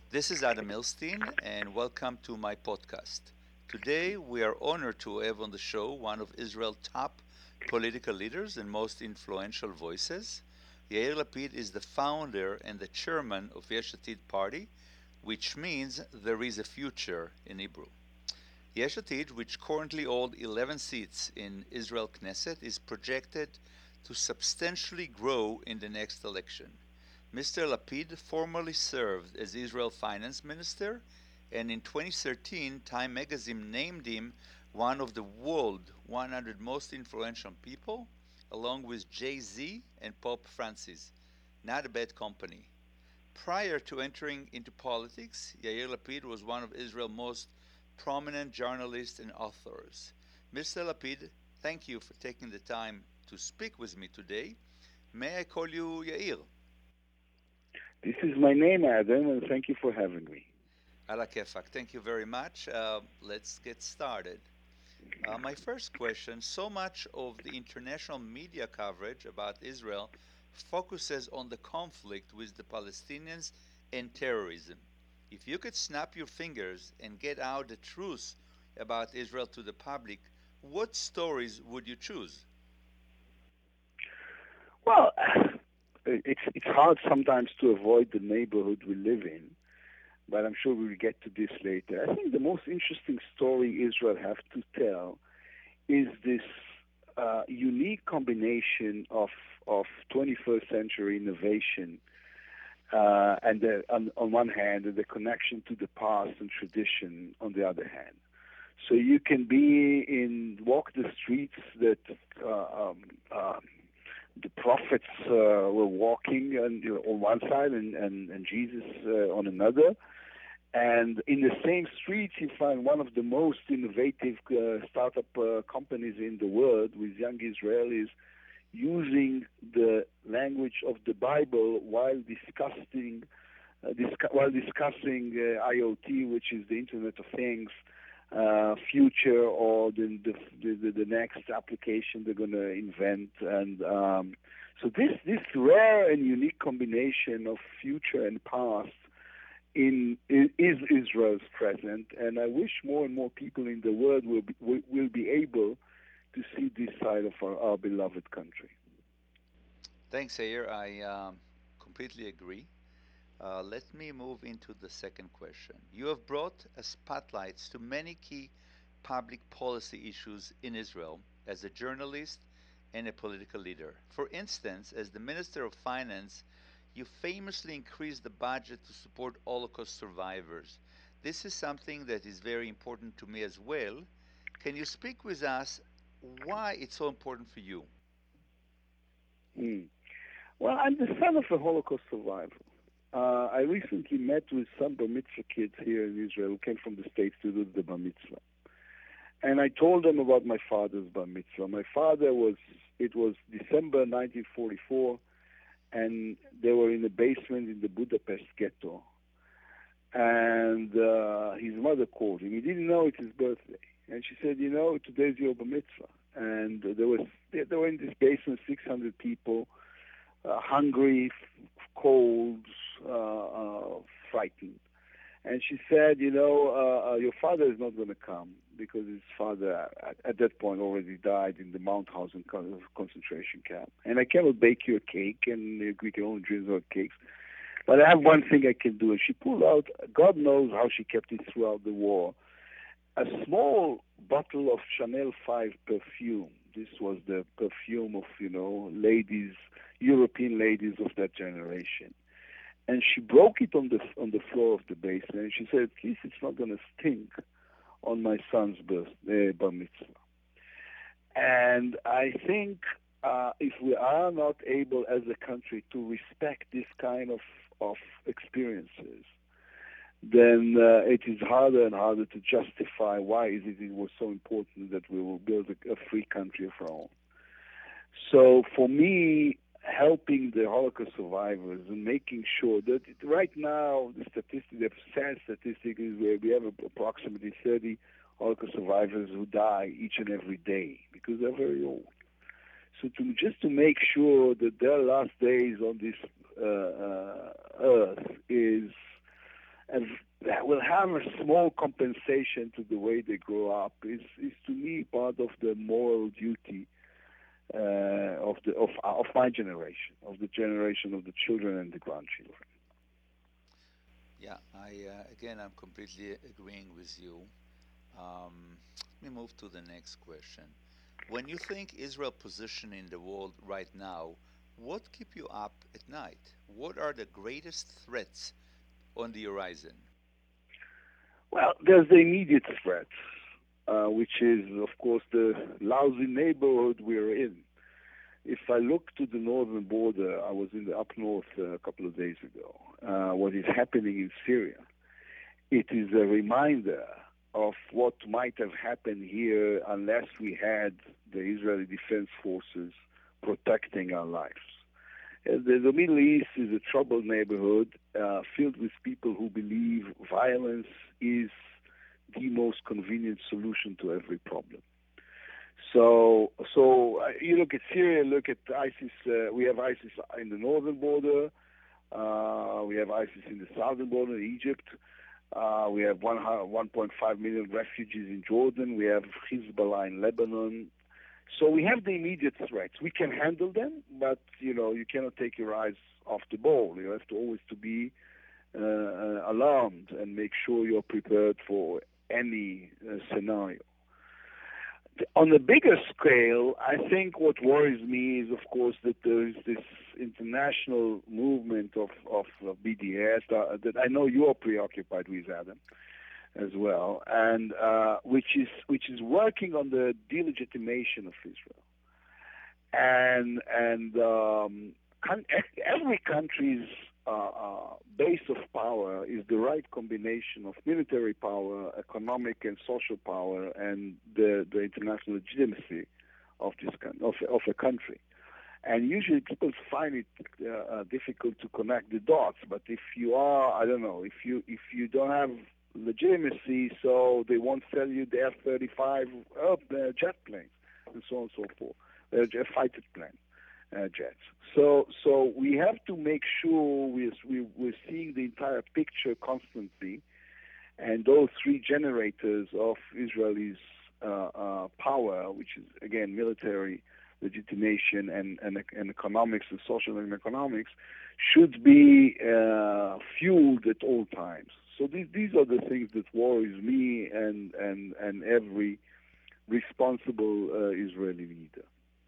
This is Adam Milstein, and welcome to my podcast. Today, we are honored to have on the show one of Israel's top political leaders and most influential voices. Yair Lapid is the founder and the chairman of Yesh Atid Party, which means there is a future in Hebrew. Yesh Atid, which currently holds 11 seats in Israel Knesset, is projected to substantially grow in the next election. Mr. Lapid formerly served as Israel finance minister, and in 2013, Time magazine named him one of the world 100 most influential people, along with Jay-Z and Pope Francis. Not a bad company. Prior to entering into politics, Yair Lapid was one of Israel's most prominent journalists and authors. Mr. Lapid, thank you for taking the time to speak with me today. May I call you Yair? This is my name, Adam, and thank you for having me. Ala kefak. Thank you very much. Let's get started. My first question, so much of the international media coverage about Israel focuses on the conflict with the Palestinians and terrorism. If you could snap your fingers and get out the truth about Israel to the public, what stories would you choose? Well, it's hard sometimes to avoid the neighborhood we live in, but I'm sure we'll get to this later. I think the most interesting story Israel has to tell is this unique combination of 21st century innovation on one hand, and the connection to the past and tradition on the other hand. So you can walk the streets that the prophets were walking on one side and Jesus on another. And in the same streets, you find one of the most innovative startup companies in the world with young Israelis using the language of the Bible while discussing IoT, which is the Internet of Things, future, or the next application they're going to invent. And so this rare and unique combination of future and past is Israel's present, and I wish more and more people in the world will be able to see this side of our beloved country. Thanks, Ayer. I completely agree. Let me move into the second question. You have brought a spotlight to many key public policy issues in Israel as a journalist and a political leader. For instance, as the Minister of Finance, you famously increased the budget to support Holocaust survivors. This is something that is very important to me as well. Can you speak with us why it's so important for you? Hmm. Well, I'm the son of a Holocaust survivor. I recently met with some bar mitzvah kids here in Israel who came from the States to do the bar mitzvah. And I told them about my father's bar mitzvah. It was December 1944, and they were in the basement in the Budapest ghetto. And his mother called him. He didn't know it's his birthday. And she said, today's your bar mitzvah. And they were in this basement, 600 people, hungry, cold, frightened. And she said, your father is not going to come because his father at that point already died in the Mauthausen concentration camp. And I cannot bake you a cake, and we can only drink our cakes. But I have one thing I can do. And she pulled out, God knows how she kept it throughout the war, a small bottle of Chanel 5 perfume. This was the perfume of, ladies, European ladies of that generation. And she broke it on the floor of the basement. And she said, at least it's not going to stink on my son's birthday, bar mitzvah. And I think if we are not able as a country to respect this kind of experiences, then it is harder and harder to justify why it was so important that we will build a free country of our own. So for me, helping the Holocaust survivors and making sure that right now the sad statistic is where we have approximately 30 Holocaust survivors who die each and every day because they're very old. So to make sure that their last days on this earth is and that will have a small compensation to the way they grow up is to me part of the moral duty of my generation, of the generation of the children and the grandchildren. Yeah, again, I'm completely agreeing with you. Let me move to the next question. When you think Israel's position in the world right now, what keep you up at night? What are the greatest threats on the horizon? Well, there's the immediate threat, which is, of course, the lousy neighborhood we're in. If I look to the northern border, I was in the up north a couple of days ago. What is happening in Syria? It is a reminder of what might have happened here unless we had the Israeli Defense Forces protecting our lives. The Middle East is a troubled neighborhood filled with people who believe violence is the most convenient solution to every problem. So you look at Syria, look at ISIS. We have ISIS in the northern border. We have ISIS in the southern border, Egypt. We have 1.5 million refugees in Jordan. We have Hezbollah in Lebanon. So we have the immediate threats. We can handle them, but you cannot take your eyes off the ball. You have to always to be alarmed and make sure you're prepared for any scenario. On a bigger scale, I think what worries me is, of course, that there is this international movement of BDS that I know you are preoccupied with, Adam, as well, and which is working on the delegitimation of Israel, and every country's base of power is the right combination of military power, economic and social power, and the international legitimacy of a country. And usually people find it difficult to connect the dots. But if you are, I don't know, if you don't have legitimacy, so they won't sell you the F-35 jet planes and so on and so forth, fighter plane jets. So we have to make sure we're seeing the entire picture constantly, and those three generators of Israel's power, which is again military legitimation and economics and social and economics, should be fueled at all times. So these are the things that worries me and every responsible Israeli leader.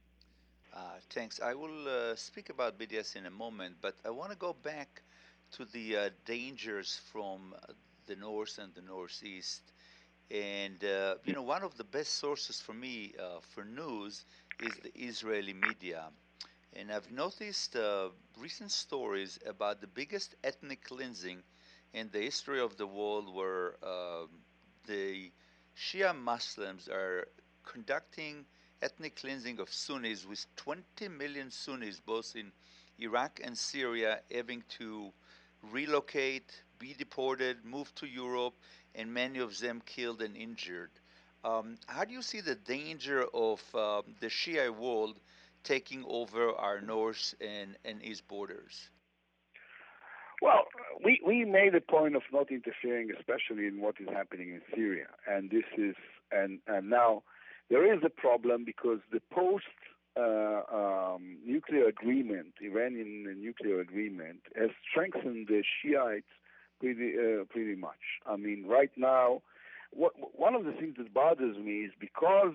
Thanks. I will speak about BDS in a moment, but I want to go back to the dangers from the north and the northeast. And one of the best sources for me for news is the Israeli media. And I've noticed recent stories about the biggest ethnic cleansing in the history of the world, where the Shia Muslims are conducting ethnic cleansing of Sunnis, with 20 million Sunnis, both in Iraq and Syria, having to relocate, be deported, move to Europe, and many of them killed and injured. How do you see the danger of the Shia world taking over our north and east borders? Well, we made a point of not interfering, especially in what is happening in Syria, and this is and now there is a problem because the post nuclear agreement, Iranian nuclear agreement, has strengthened the Shiites pretty much. I mean, right now, one of the things that bothers me is because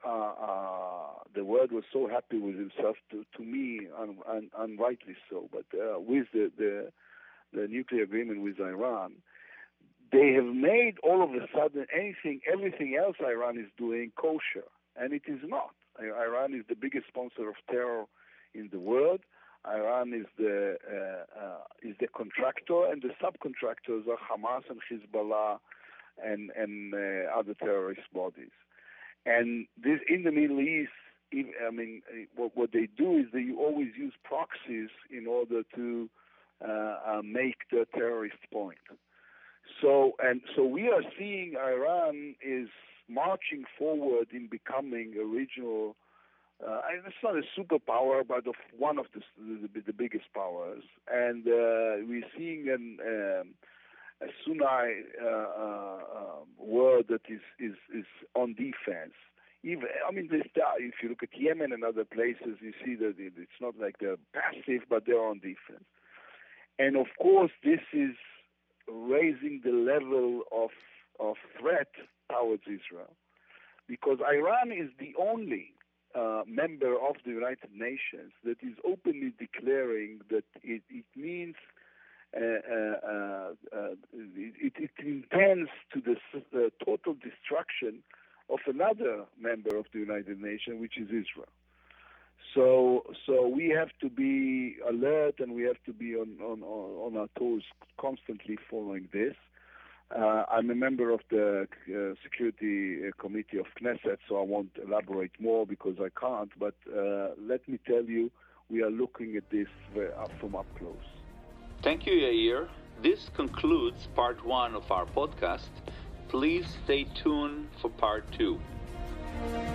the world was so happy with himself, to me, unrightly so, but with the nuclear agreement with Iran, they have made all of a sudden everything else Iran is doing kosher, and it is not. Iran is the biggest sponsor of terror in the world. Iran is the contractor, and the subcontractors are Hamas and Hezbollah and other terrorist bodies. And this in the Middle East, I mean, what they do is they always use proxies in order to make the terrorist point. So we are seeing Iran is marching forward in becoming a regional. It's not a superpower, but of one of the biggest powers, and we're seeing a Sunni world that is on defense. Even, I mean, if you look at Yemen and other places, you see that it's not like they're passive, but they're on defense. And of course, this is raising the level of threat towards Israel, because Iran is the only member of the United Nations that is openly declaring that it means it intends to the total destruction of another member of the United Nations, which is Israel. So we have to be alert, and we have to be on our toes, constantly following this. I'm a member of the Security Committee of Knesset, so I won't elaborate more because I can't, but let me tell you, we are looking at this from up close. Thank you, Yair. This concludes part 1 of our podcast. Please stay tuned for part 2.